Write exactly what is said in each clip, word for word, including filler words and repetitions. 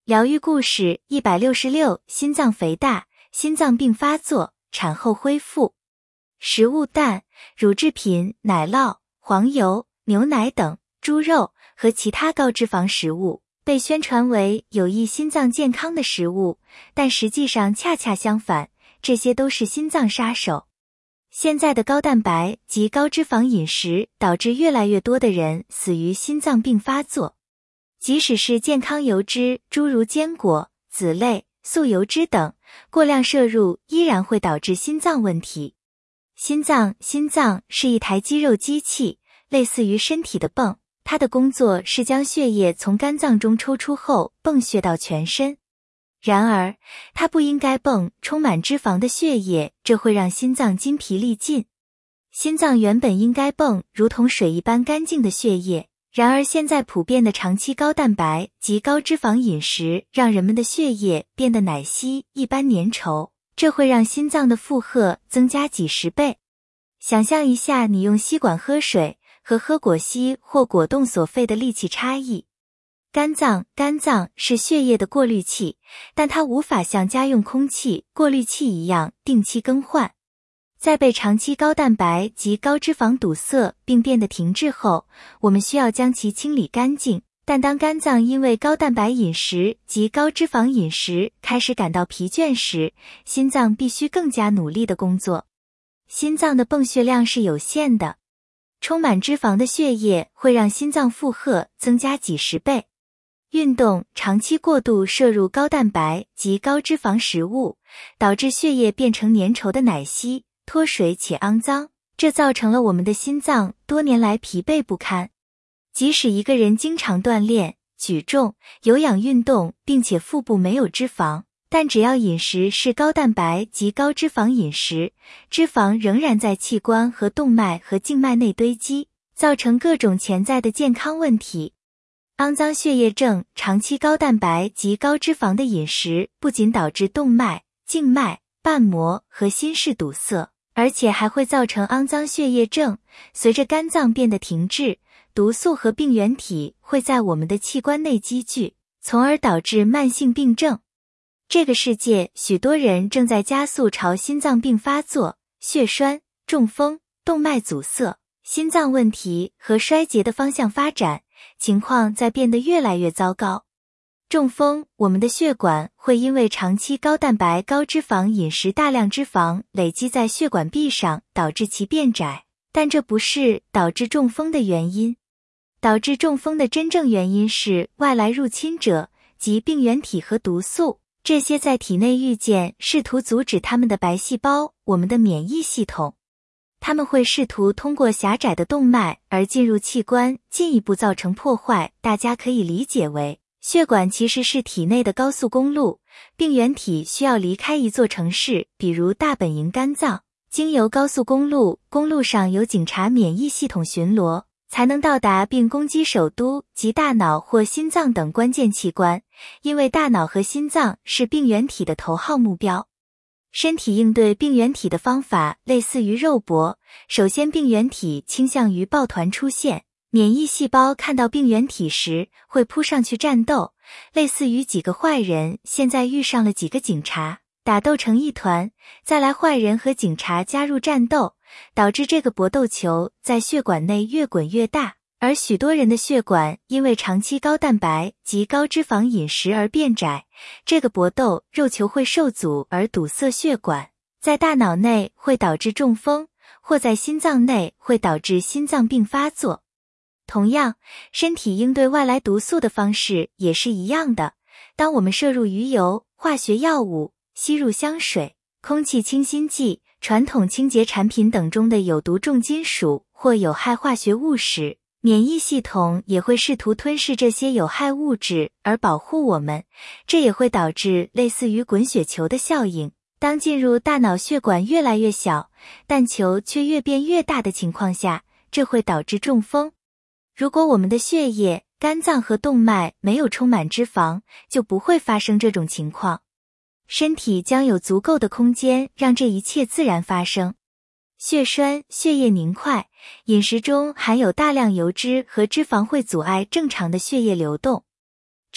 疗愈故事一百六十六，心脏肥大，心脏病发作，产后恢复。食物蛋、乳制品、奶酪、黄油、牛奶等，猪肉和其他高脂肪食物被宣传为有益心脏健康的食物，但实际上恰恰相反，这些都是心脏杀手。现在的高蛋白及高脂肪饮食导致越来越多的人死于心脏病发作。即使是健康油脂，诸如坚果、籽类、素油脂等，过量摄入依然会导致心脏问题。心脏，心脏是一台肌肉机器，类似于身体的泵，它的工作是将血液从肝脏中抽出后泵血到全身。然而，它不应该泵充满脂肪的血液，这会让心脏筋疲力尽。心脏原本应该泵如同水一般干净的血液，然而现在普遍的长期高蛋白及高脂肪饮食让人们的血液变得奶昔一般粘稠，这会让心脏的负荷增加几十倍。想象一下你用吸管喝水和喝果昔或果冻所费的力气差异。肝脏，肝脏是血液的过滤器，但它无法像家用空气过滤器一样定期更换。在被长期高蛋白及高脂肪堵塞并变得停滞后，我们需要将其清理干净。但当肝脏因为高蛋白饮食及高脂肪饮食开始感到疲倦时，心脏必须更加努力地工作。心脏的泵血量是有限的，充满脂肪的血液会让心脏负荷增加几十倍。运动，长期过度摄入高蛋白及高脂肪食物，导致血液变成粘稠的奶昔，脱水且肮脏，这造成了我们的心脏多年来疲惫不堪。即使一个人经常锻炼、举重、有氧运动，并且腹部没有脂肪，但只要饮食是高蛋白及高脂肪饮食，脂肪仍然在器官和动脉和静脉内堆积，造成各种潜在的健康问题。肮脏血液症，长期高蛋白及高脂肪的饮食不仅导致动脉、静脉、瓣膜和心室堵塞，而且还会造成肮脏血液症。随着肝脏变得停滞，毒素和病原体会在我们的器官内积聚，从而导致慢性病症。这个世界许多人正在加速朝心脏病发作、血栓、中风、动脉阻塞、心脏问题和衰竭的方向发展，情况在变得越来越糟糕。中风，我们的血管会因为长期高蛋白高脂肪饮食大量脂肪累积在血管壁上，导致其变窄，但这不是导致中风的原因。导致中风的真正原因是外来入侵者及病原体和毒素，这些在体内遇见，试图阻止它们的白细胞，我们的免疫系统。它们会试图通过狭窄的动脉而进入器官，进一步造成破坏。大家可以理解为，血管其实是体内的高速公路，病原体需要离开一座城市，比如大本营肝脏，经由高速公路，公路上有警察免疫系统巡逻，才能到达并攻击首都及大脑或心脏等关键器官，因为大脑和心脏是病原体的头号目标。身体应对病原体的方法类似于肉搏，首先病原体倾向于抱团出现，免疫细胞看到病原体时会扑上去战斗，类似于几个坏人现在遇上了几个警察，打斗成一团，再来坏人和警察加入战斗，导致这个搏斗球在血管内越滚越大，而许多人的血管因为长期高蛋白及高脂肪饮食而变窄，这个搏斗肉球会受阻而堵塞血管，在大脑内会导致中风，或在心脏内会导致心脏病发作。同样，身体应对外来毒素的方式也是一样的。当我们摄入鱼油、化学药物、吸入香水、空气清新剂、传统清洁产品等中的有毒重金属或有害化学物时，免疫系统也会试图吞噬这些有害物质而保护我们，这也会导致类似于滚雪球的效应。当进入大脑血管越来越小，但球却越变越大的情况下，这会导致中风。如果我们的血液、肝脏和动脉没有充满脂肪，就不会发生这种情况。身体将有足够的空间让这一切自然发生。血栓，血液凝块，饮食中含有大量油脂和脂肪会阻碍正常的血液流动。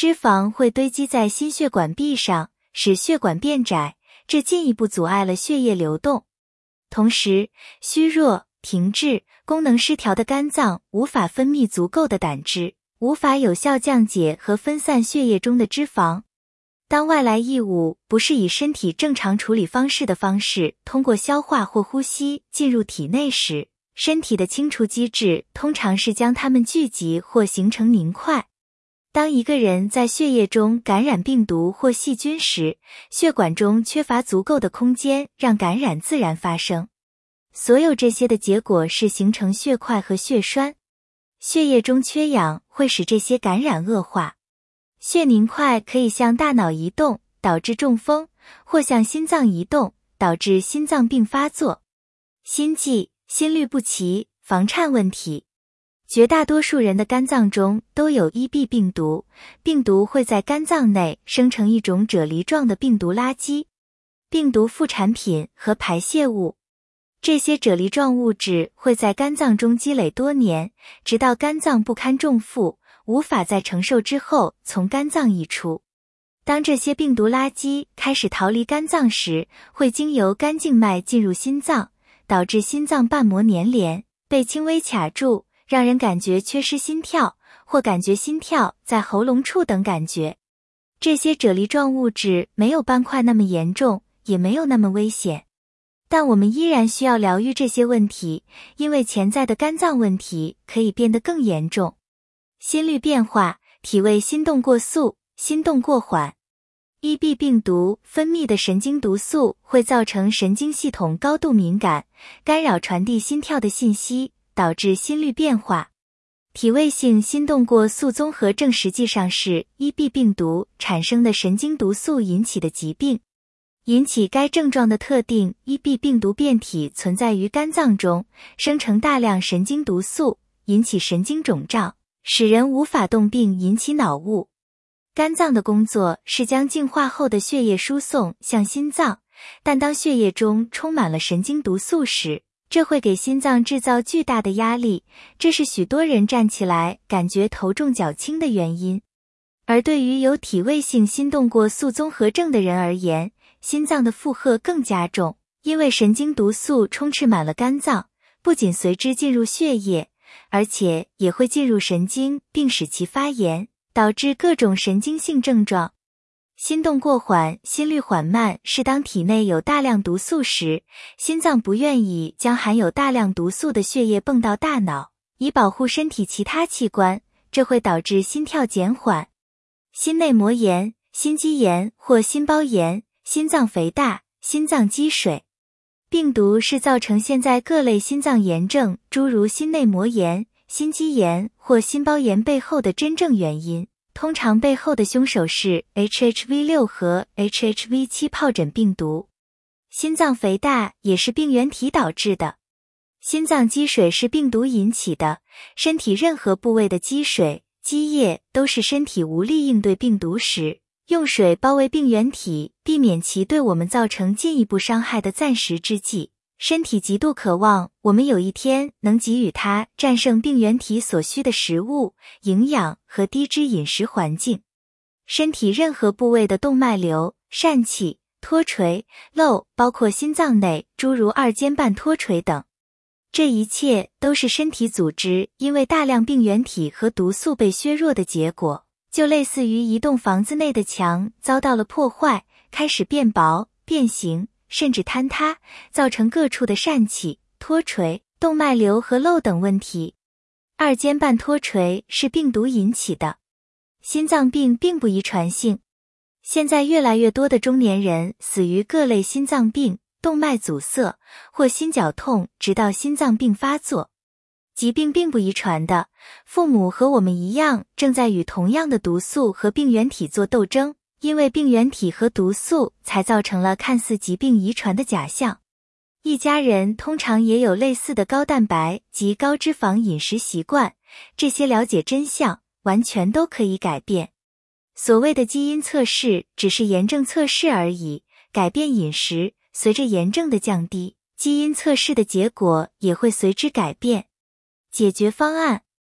脂肪会堆积在心血管壁上，使血管变窄，这进一步阻碍了血液流动。同时，虚弱、停滞、功能失调的肝脏无法分泌足够的胆汁，无法有效降解和分散血液中的脂肪。当外来异物不是以身体正常处理方式的方式通过消化或呼吸进入体内时，身体的清除机制通常是将它们聚集或形成凝块。当一个人在血液中感染病毒或细菌时，血管中缺乏足够的空间让感染自然发生。所有这些的结果是形成血块和血栓。血液中缺氧会使这些感染恶化。血凝块可以向大脑移动，导致中风，或向心脏移动，导致心脏病发作。心悸、心律不齐、房颤问题。绝大多数人的肝脏中都有 E B 病毒，病毒会在肝脏内生成一种啫喱状的病毒垃圾、病毒副产品和排泄物。这些啫喱状物质会在肝脏中积累多年，直到肝脏不堪重负，无法再承受之后从肝脏溢出。当这些病毒垃圾开始逃离肝脏时，会经由肝静脉进入心脏，导致心脏瓣膜粘连，被轻微卡住，让人感觉缺失心跳，或感觉心跳在喉咙处等感觉。这些啫喱状物质没有斑块那么严重，也没有那么危险。但我们依然需要疗愈这些问题，因为潜在的肝脏问题可以变得更严重。心律变化、体位心动过速、心动过缓。E B 病毒分泌的神经毒素会造成神经系统高度敏感，干扰传递心跳的信息，导致心律变化。体位性心动过速综合症实际上是 E B 病毒产生的神经毒素引起的疾病。引起该症状的特定 E B 病毒变体存在于肝脏中，生成大量神经毒素，引起神经肿胀，使人无法动并引起脑雾。肝脏的工作是将净化后的血液输送向心脏，但当血液中充满了神经毒素时，这会给心脏制造巨大的压力，这是许多人站起来感觉头重脚轻的原因。而对于有体位性心动过速综合症的人而言，心脏的负荷更加重，因为神经毒素充斥满了肝脏，不仅随之进入血液，而且也会进入神经并使其发炎，导致各种神经性症状。心动过缓、心率缓慢是当体内有大量毒素时，心脏不愿意将含有大量毒素的血液泵到大脑，以保护身体其他器官，这会导致心跳减缓。心内膜炎、心肌炎或心包炎、心脏肥大、心脏积水。病毒是造成现在各类心脏炎症，诸如心内膜炎、心肌炎或心包炎背后的真正原因。通常背后的凶手是 H H V 六 和 H H V 七 疱疹病毒。心脏肥大也是病原体导致的。心脏积水是病毒引起的，身体任何部位的积水、积液都是身体无力应对病毒时，用水包围病原体，避免其对我们造成进一步伤害的暂时之计。身体极度渴望我们有一天能给予它战胜病原体所需的食物、营养和低脂饮食环境。身体任何部位的动脉瘤、疝气、脱垂、瘘，包括心脏内，诸如二尖瓣脱垂等。这一切都是身体组织因为大量病原体和毒素被削弱的结果，就类似于一栋房子内的墙遭到了破坏，开始变薄、变形，甚至坍塌，造成各处的疝气、脱垂、动脉瘤和瘘等问题。二尖瓣脱垂是病毒引起的。心脏病并不遗传性。现在越来越多的中年人死于各类心脏病、动脉阻塞或心绞痛，直到心脏病发作。疾病并不遗传的，父母和我们一样正在与同样的毒素和病原体做斗争，因为病原体和毒素才造成了看似疾病遗传的假象。一家人通常也有类似的高蛋白及高脂肪饮食习惯，这些了解真相完全都可以改变。所谓的基因测试只是炎症测试而已，改变饮食，随着炎症的降低，基因测试的结果也会随之改变。解决方案：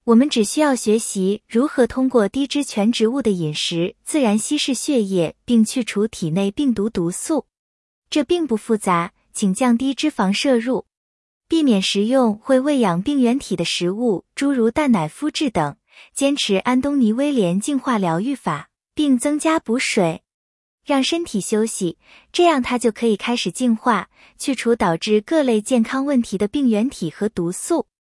我们只需要学习如何通过低脂全植物的饮食自然稀释血液并去除体内病毒毒素。这并不复杂，请降低脂肪摄入，避免食用会喂养病原体的食物，诸如蛋奶麸质等，坚持安东尼威廉净化疗愈法，并增加补水，让身体休息，这样它就可以开始净化，去除导致各类健康问题的病原体和毒素。